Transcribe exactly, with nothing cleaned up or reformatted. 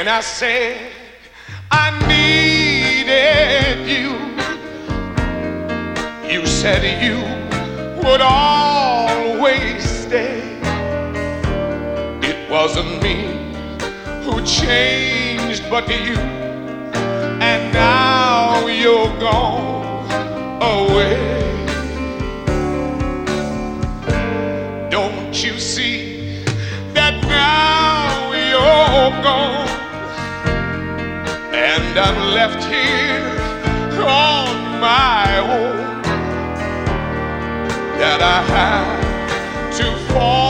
When I said I needed you, you said you would always stay. It wasn't me who changed but you, and now you're gone away. Don't you see that now you're gone, and I'm left here on my own, that I have to fall